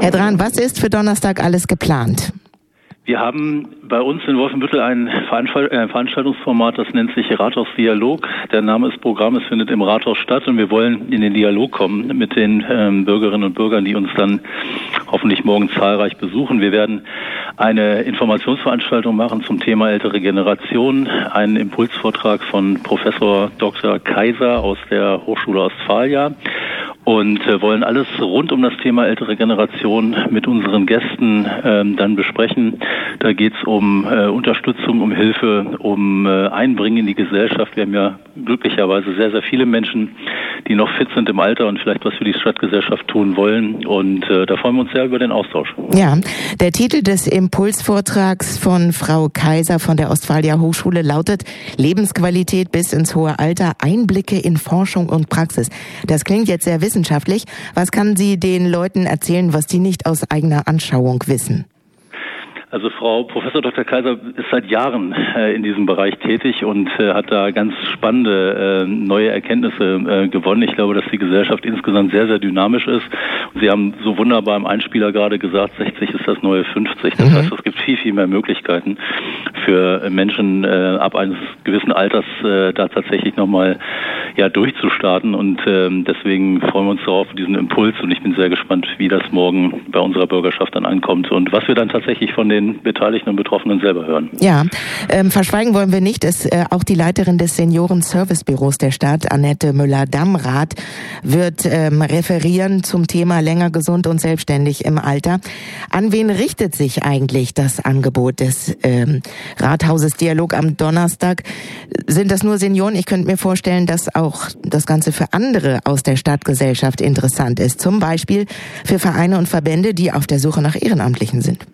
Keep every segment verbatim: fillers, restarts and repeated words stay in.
Herr Drahn, was ist für Donnerstag alles geplant? Wir haben bei uns in Wolfenbüttel ein Veranstaltungsformat, das nennt sich Rathausdialog. Der Name ist Programm, es findet im Rathaus statt und wir wollen in den Dialog kommen mit den ähm, Bürgerinnen und Bürgern, die uns dann hoffentlich morgen zahlreich besuchen. Wir werden eine Informationsveranstaltung machen zum Thema ältere Generation, einen Impulsvortrag von Professor Doktor Kaiser aus der Hochschule Ostfalia. Und äh, wollen alles rund um das Thema ältere Generation mit unseren Gästen ähm, dann besprechen. Da geht es um äh, Unterstützung, um Hilfe, um äh, Einbringen in die Gesellschaft. Wir haben ja glücklicherweise sehr, sehr viele Menschen, die noch fit sind im Alter und vielleicht was für die Stadtgesellschaft tun wollen. Und äh, da freuen wir uns sehr über den Austausch. Ja, der Titel des Impulsvortrags von Frau Kaiser von der Ostfalia Hochschule lautet Lebensqualität bis ins hohe Alter, Einblicke in Forschung und Praxis. Das klingt jetzt sehr wissenschaftlich. Was kann sie den Leuten erzählen, was die nicht aus eigener Anschauung wissen? Also Frau Professor Doktor Kaiser ist seit Jahren äh, in diesem Bereich tätig und äh, hat da ganz spannende äh, neue Erkenntnisse äh, gewonnen. Ich glaube, dass die Gesellschaft insgesamt sehr, sehr dynamisch ist. Und Sie haben so wunderbar im Einspieler gerade gesagt, sechzig ist das neue fünfzig. Das mhm. heißt, es gibt viel, viel mehr Möglichkeiten für Menschen äh, ab eines gewissen Alters äh, da tatsächlich nochmal ja, durchzustarten. Und äh, deswegen freuen wir uns darauf, diesen Impuls. Und ich bin sehr gespannt, wie das morgen bei unserer Bürgerschaft dann ankommt und was wir dann tatsächlich von den Beteiligten und Betroffenen selber hören. Ja, ähm, verschweigen wollen wir nicht, dass äh, auch die Leiterin des Senioren-Servicebüros der Stadt, Annette Müller-Damrath, wird ähm, referieren zum Thema länger gesund und selbstständig im Alter. An wen richtet sich eigentlich das Angebot des ähm, Rathauses Dialog am Donnerstag? Sind das nur Senioren? Ich könnte mir vorstellen, dass auch das Ganze für andere aus der Stadtgesellschaft interessant ist. Zum Beispiel für Vereine und Verbände, die auf der Suche nach Ehrenamtlichen sind.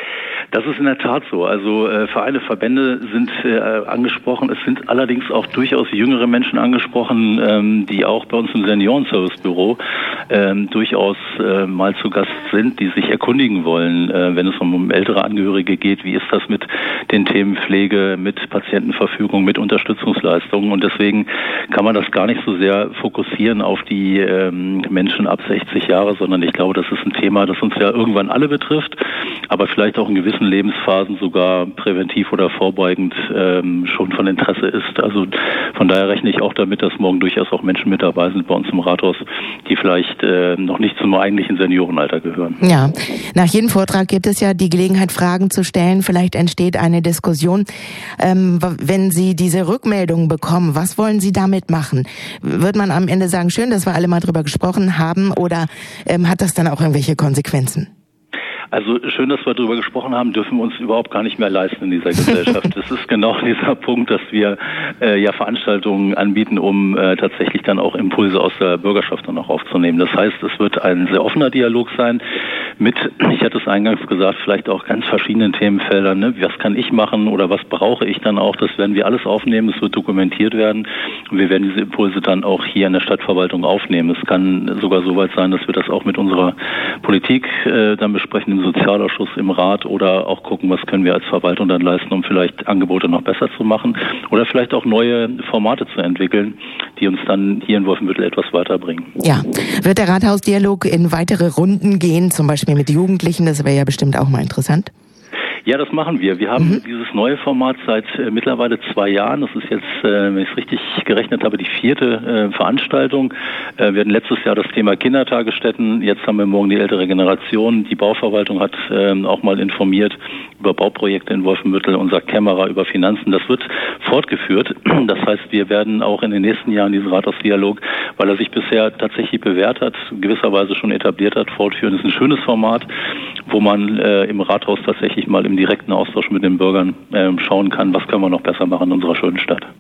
Das ist in der Tat so. Also äh, Vereine, Verbände sind äh, angesprochen. Es sind allerdings auch durchaus jüngere Menschen angesprochen, ähm, die auch bei uns im Senioren-Servicebüro ähm, durchaus äh, mal zu Gast sind, die sich erkundigen wollen, äh, wenn es um, um ältere Angehörige geht. Wie ist das mit den Themen Pflege, mit Patientenverfügung, mit Unterstützungsleistungen? Und deswegen kann man das gar nicht so sehr fokussieren auf die ähm, Menschen ab sechzig Jahre, sondern ich glaube, das ist ein Thema, das uns ja irgendwann alle betrifft, aber vielleicht auch in gewissen Lebensphasen sogar präventiv oder vorbeugend ähm, schon von Interesse ist. Also von daher rechne ich auch damit, dass morgen durchaus auch Menschen mit dabei sind bei uns im Rathaus, die vielleicht äh, noch nicht zum eigentlichen Seniorenalter gehören. Ja, nach jedem Vortrag gibt es ja die Gelegenheit, Fragen zu stellen. Vielleicht entsteht eine Diskussion. Ähm, wenn Sie diese Rückmeldung bekommen, was wollen Sie damit machen? Wird man am Ende sagen, schön, dass wir alle mal drüber gesprochen haben, oder ähm, hat das dann auch irgendwelche Konsequenzen? Also schön, dass wir darüber gesprochen haben, dürfen wir uns überhaupt gar nicht mehr leisten in dieser Gesellschaft. Das ist genau dieser Punkt, dass wir äh, ja Veranstaltungen anbieten, um äh, tatsächlich dann auch Impulse aus der Bürgerschaft dann auch aufzunehmen. Das heißt, es wird ein sehr offener Dialog sein mit, ich hatte es eingangs gesagt, vielleicht auch ganz verschiedenen Themenfeldern. Ne? Was kann ich machen oder was brauche ich dann auch? Das werden wir alles aufnehmen, es wird dokumentiert werden und wir werden diese Impulse dann auch hier in der Stadtverwaltung aufnehmen. Es kann sogar so weit sein, dass wir das auch mit unserer Politik äh, dann besprechen, im Sozialausschuss, im Rat, oder auch gucken, was können wir als Verwaltung dann leisten, um vielleicht Angebote noch besser zu machen oder vielleicht auch neue Formate zu entwickeln, die uns dann hier in Wolfenbüttel etwas weiterbringen. Ja, wird der Rathausdialog in weitere Runden gehen, zum Beispiel mit Jugendlichen? Das wäre ja bestimmt auch mal interessant. Ja, das machen wir. Wir haben mhm. dieses neue Format seit äh, mittlerweile zwei Jahren. Das ist jetzt, äh, wenn ich es richtig gerechnet habe, die vierte äh, Veranstaltung. Äh, wir hatten letztes Jahr das Thema Kindertagesstätten. Jetzt haben wir morgen die ältere Generation. Die Bauverwaltung hat äh, auch mal informiert über Bauprojekte in Wolfenbüttel. Unser Kämmerer über Finanzen. Das wird fortgeführt. Das heißt, wir werden auch in den nächsten Jahren diesen Rathausdialog, weil er sich bisher tatsächlich bewährt hat, gewisserweise schon etabliert hat, fortführen. Das ist ein schönes Format, wo man äh, im Rathaus tatsächlich mal im direkten Austausch mit den Bürgern äh, schauen kann, was können wir noch besser machen in unserer schönen Stadt.